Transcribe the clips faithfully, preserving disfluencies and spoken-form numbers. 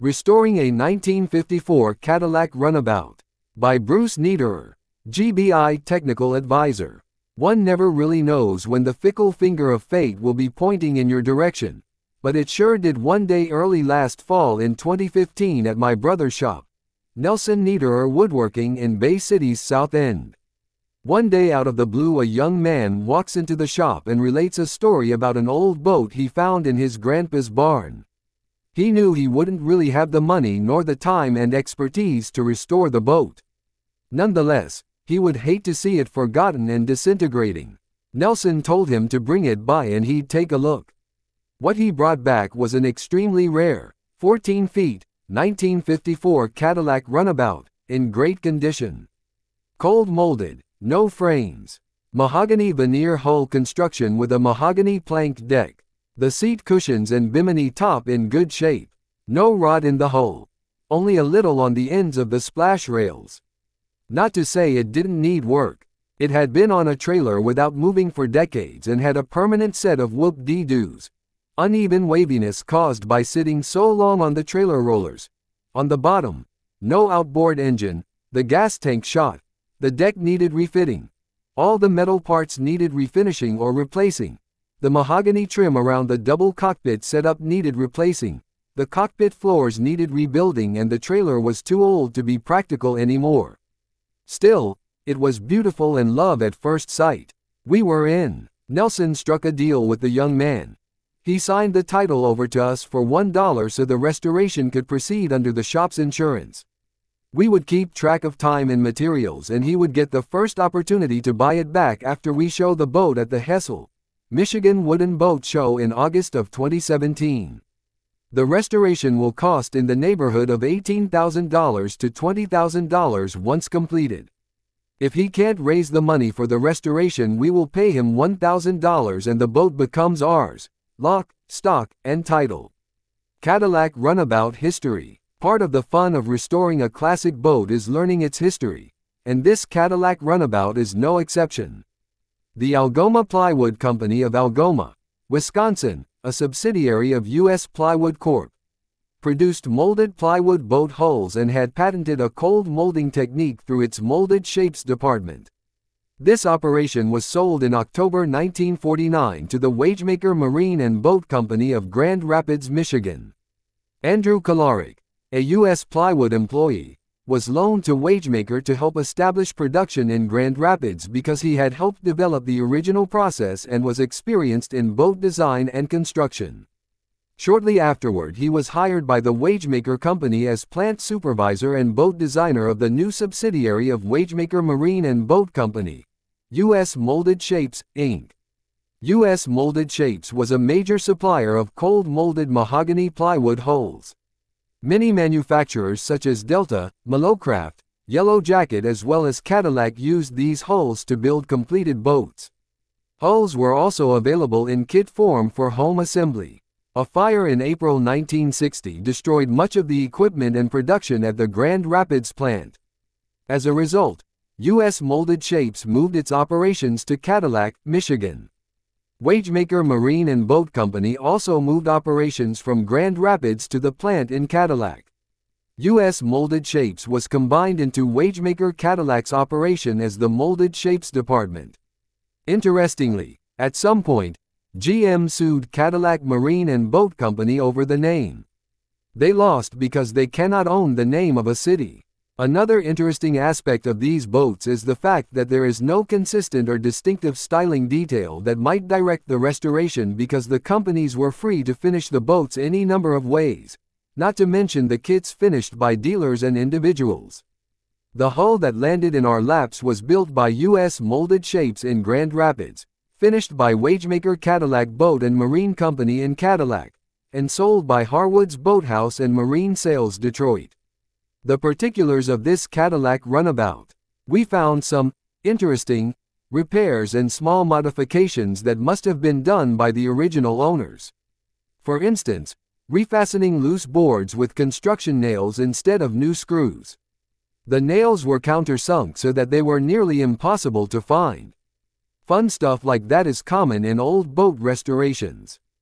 Restoring a nineteen fifty-four Cadillac Runabout. By Bruce Niederer, G B I Technical Advisor. One never really knows when the fickle finger of fate will be pointing in your direction, but it sure did one day early last fall in twenty fifteen at my brother's shop, Nelson Niederer Woodworking in Bay City's South End. One day out of the blue a young man walks into the shop and relates a story about an old boat he found in his grandpa's barn. He knew he wouldn't really have the money nor the time and expertise to restore the boat. Nonetheless, he would hate to see it forgotten and disintegrating. Nelson told him to bring it by and he'd take a look. What he brought back was an extremely rare, fourteen feet, nineteen fifty-four Cadillac Runabout, in great condition. Cold molded, no frames. Mahogany veneer hull construction with a mahogany plank deck. The seat cushions and bimini top in good shape. No rot in the hull. Only a little on the ends of the splash rails. Not to say it didn't need work. It had been on a trailer without moving for decades and had a permanent set of whoop-dee-doos. Uneven waviness caused by sitting so long on the trailer rollers. On the bottom, no outboard engine, the gas tank shot, the deck needed refitting. All the metal parts needed refinishing or replacing. The mahogany trim around the double cockpit setup needed replacing, the cockpit floors needed rebuilding and the trailer was too old to be practical anymore. Still, it was beautiful and love at first sight. We were in. Nelson struck a deal with the young man. He signed the title over to us for one dollar so the restoration could proceed under the shop's insurance. We would keep track of time and materials and he would get the first opportunity to buy it back after we show the boat at the Hessel, Michigan Wooden Boat Show in August of twenty seventeen. The restoration will cost in the neighborhood of eighteen thousand dollars to twenty thousand dollars once completed. If he can't raise the money for the restoration, we will pay him one thousand dollars and the boat becomes ours, lock, stock, and title. Cadillac Runabout History. Part of the fun of restoring a classic boat is learning its history, and this Cadillac Runabout is no exception. The Algoma Plywood Company of Algoma, Wisconsin, a subsidiary of U S Plywood Corporation, produced molded plywood boat hulls and had patented a cold molding technique through its molded shapes department. This operation was sold in October nineteen forty-nine to the Wagemaker Marine and Boat Company of Grand Rapids, Michigan. Andrew Kolarik, a U S Plywood employee, was loaned to Wagemaker to help establish production in Grand Rapids because he had helped develop the original process and was experienced in boat design and construction. Shortly afterward he was hired by the Wagemaker Company as plant supervisor and boat designer of the new subsidiary of Wagemaker Marine and Boat Company, U S Molded Shapes, Incorporated. U S Molded Shapes was a major supplier of cold molded mahogany plywood hulls. Many manufacturers such as Delta, Malocraft, Yellow Jacket as well as Cadillac used these hulls to build completed boats. Hulls were also available in kit form for home assembly. A fire in April nineteen sixty destroyed much of the equipment and production at the Grand Rapids plant. As a result, U S Molded Shapes moved its operations to Cadillac, Michigan. Wagemaker Marine and Boat Company also moved operations from Grand Rapids to the plant in Cadillac. U S Molded Shapes was combined into Wagemaker Cadillac's operation as the Molded Shapes Department. Interestingly, at some point, G M sued Cadillac Marine and Boat Company over the name. They lost because they cannot own the name of a city. Another interesting aspect of these boats is the fact that there is no consistent or distinctive styling detail that might direct the restoration because the companies were free to finish the boats any number of ways, not to mention the kits finished by dealers and individuals. The hull that landed in our laps was built by U S Molded Shapes in Grand Rapids, finished by Wagemaker Cadillac Boat and Marine Company in Cadillac, and sold by Harwood's Boathouse and Marine Sales Detroit. The particulars of this Cadillac Runabout. We found some interesting repairs and small modifications that must have been done by the original owners. For instance, refastening loose boards with construction nails instead of new screws. The nails were countersunk so that they were nearly impossible to find. Fun stuff like that is common in old boat restorations.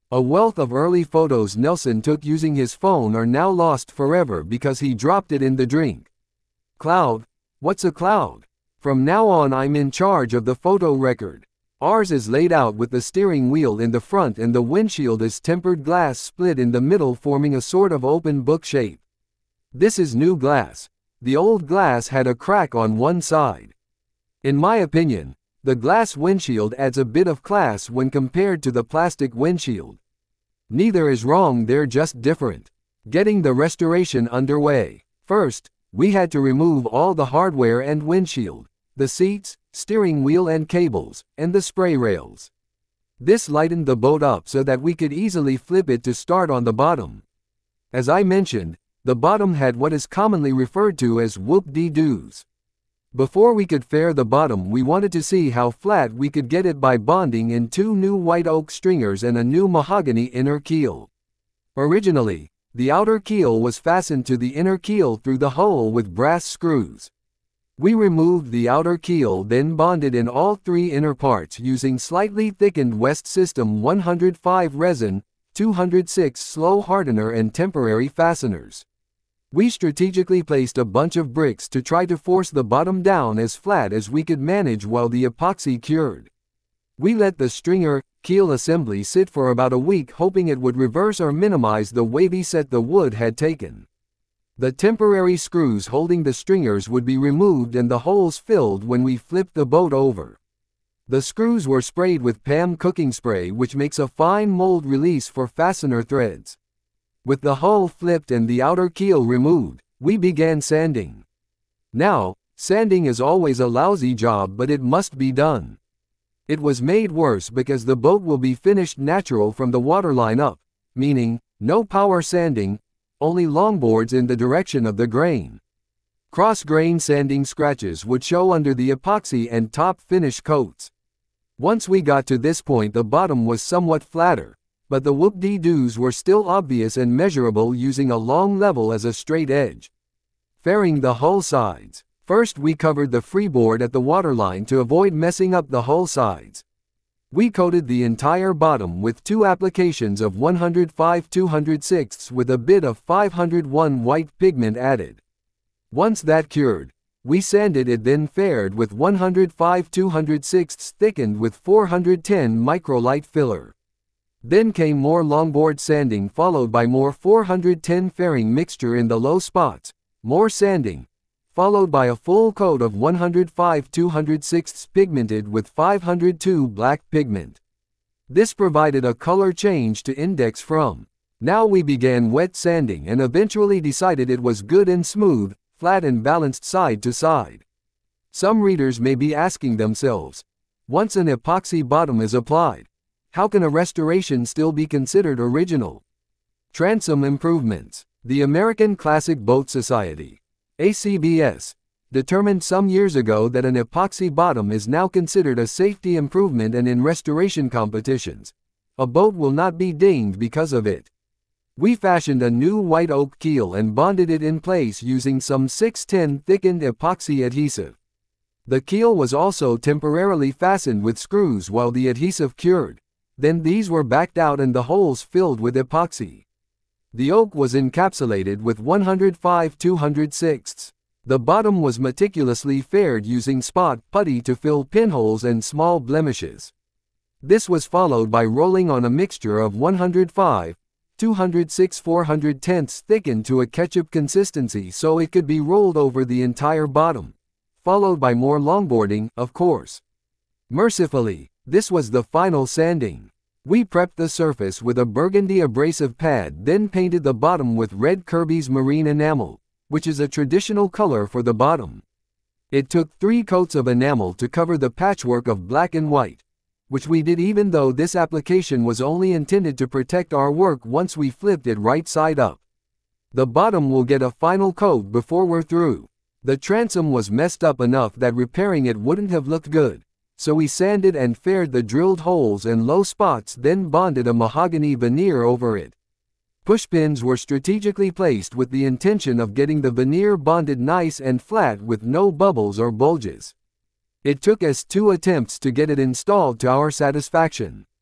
A wealth of early photos Nelson took using his phone are now lost forever because he dropped it in the drink. Cloud? What's a cloud? From now on I'm in charge of the photo record. Ours is laid out with the steering wheel in the front and the windshield is tempered glass split in the middle forming a sort of open book shape. This is new glass. The old glass had a crack on one side. In my opinion, the glass windshield adds a bit of class when compared to the plastic windshield. Neither is wrong, they're just different. Getting the restoration underway. First, we had to remove all the hardware and windshield, the seats, steering wheel and cables, and the spray rails. This lightened the boat up so that we could easily flip it to start on the bottom. As I mentioned, the bottom had what is commonly referred to as whoop-de-doos. Before we could fare the bottom, we wanted to see how flat we could get it by bonding in two new white oak stringers and a new mahogany inner keel. Originally, the outer keel was fastened to the inner keel through the hole with brass screws. We removed the outer keel, then bonded in all three inner parts using slightly thickened West System one oh five resin, two oh six slow hardener and temporary fasteners. We strategically placed a bunch of bricks to try to force the bottom down as flat as we could manage while the epoxy cured. We let the stringer keel assembly sit for about a week, hoping it would reverse or minimize the wavy set the wood had taken. The temporary screws holding the stringers would be removed and the holes filled when we flipped the boat over. The screws were sprayed with P A M cooking spray, which makes a fine mold release for fastener threads. With the hull flipped and the outer keel removed, we began sanding. Now, sanding is always a lousy job, but it must be done. It was made worse because the boat will be finished natural from the waterline up, meaning, no power sanding, only longboards in the direction of the grain. Cross-grain sanding scratches would show under the epoxy and top finish coats. Once we got to this point, the bottom was somewhat flatter, but the whoop-de-doos were still obvious and measurable using a long level as a straight edge. Fairing the hull sides. First we covered the freeboard at the waterline to avoid messing up the hull sides. We coated the entire bottom with two applications of one oh five two oh six with a bit of five oh one white pigment added. Once that cured, we sanded it, then faired with one oh five two oh six thickened with four ten microlight filler. Then came more longboard sanding followed by more four ten fairing mixture in the low spots, more sanding, followed by a full coat of one oh five two oh six pigmented with five oh two black pigment. This provided a color change to index from. Now we began wet sanding and eventually decided it was good and smooth, flat and balanced side to side. Some readers may be asking themselves, once an epoxy bottom is applied, how can a restoration still be considered original? Transom improvements. The American Classic Boat Society, A C B S, determined some years ago that an epoxy bottom is now considered a safety improvement, and in restoration competitions, a boat will not be dinged because of it. We fashioned a new white oak keel and bonded it in place using some six ten thickened epoxy adhesive. The keel was also temporarily fastened with screws while the adhesive cured. Then these were backed out and the holes filled with epoxy. The oak was encapsulated with one oh five two oh six. The bottom was meticulously faired using spot putty to fill pinholes and small blemishes. This was followed by rolling on a mixture of one oh five two oh six four tenths thickened to a ketchup consistency so it could be rolled over the entire bottom, followed by more longboarding, of course. Mercifully, this was the final sanding. We prepped the surface with a burgundy abrasive pad, then painted the bottom with red Kirby's marine enamel, which is a traditional color for the bottom. It took three coats of enamel to cover the patchwork of black and white, which we did even though this application was only intended to protect our work once we flipped it right side up. The bottom will get a final coat before we're through. The transom was messed up enough that repairing it wouldn't have looked good, so we sanded and faired the drilled holes and low spots, then bonded a mahogany veneer over it. Pushpins were strategically placed with the intention of getting the veneer bonded nice and flat with no bubbles or bulges. It took us two attempts to get it installed to our satisfaction.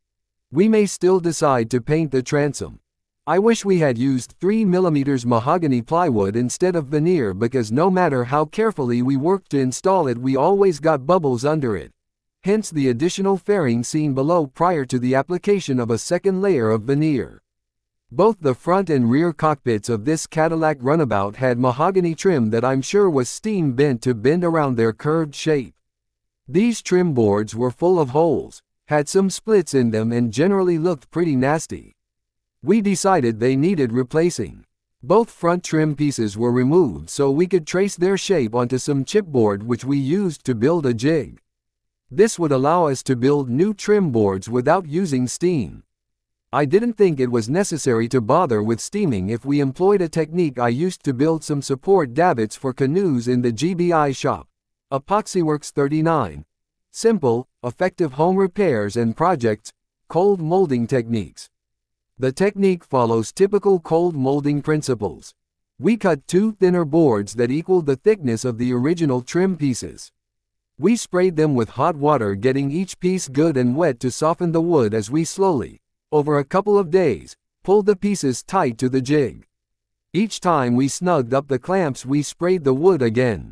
We may still decide to paint the transom. I wish we had used three millimeter mahogany plywood instead of veneer, because no matter how carefully we worked to install it, we always got bubbles under it. Hence the additional fairing seen below prior to the application of a second layer of veneer. Both the front and rear cockpits of this Cadillac Runabout had mahogany trim that I'm sure was steam bent to bend around their curved shape. These trim boards were full of holes, had some splits in them, and generally looked pretty nasty. We decided they needed replacing. Both front trim pieces were removed so we could trace their shape onto some chipboard which we used to build a jig. This would allow us to build new trim boards without using steam. I didn't think it was necessary to bother with steaming if we employed a technique I used to build some support davits for canoes in the G B I shop. EpoxyWorks thirty-nine. Simple, effective home repairs and projects, cold molding techniques. The technique follows typical cold molding principles. We cut two thinner boards that equaled the thickness of the original trim pieces. We sprayed them with hot water, getting each piece good and wet to soften the wood as we slowly, over a couple of days, pulled the pieces tight to the jig. Each time we snugged up the clamps, we sprayed the wood again.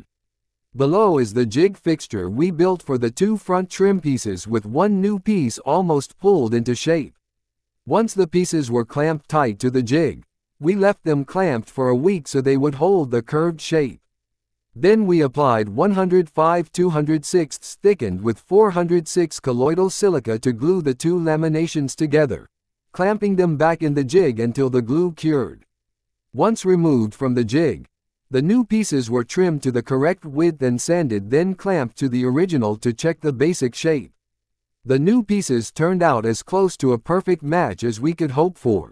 Below is the jig fixture we built for the two front trim pieces, with one new piece almost pulled into shape. Once the pieces were clamped tight to the jig, we left them clamped for a week so they would hold the curved shape. Then we applied one oh five two oh six thickened with four oh six colloidal silica to glue the two laminations together, clamping them back in the jig until the glue cured. Once removed from the jig, the new pieces were trimmed to the correct width and sanded, then clamped to the original to check the basic shape. The new pieces turned out as close to a perfect match as we could hope for.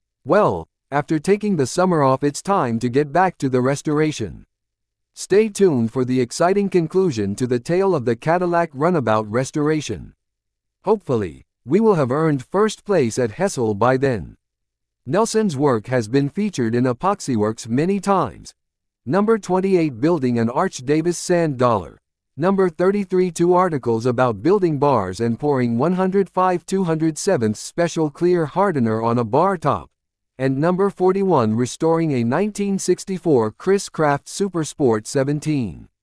Well, after taking the summer off, it's time to get back to the restoration. Stay tuned for the exciting conclusion to the tale of the Cadillac Runabout restoration. Hopefully, we will have earned first place at Hessel by then. Nelson's work has been featured in EpoxyWorks many times. Number twenty-eight, building an Arch Davis sand dollar. Number thirty-three, two articles about building bars and pouring one oh five two oh seven special clear hardener on a bar top. And number forty-one, restoring a nineteen sixty-four Chris Craft Super Sport seventeen.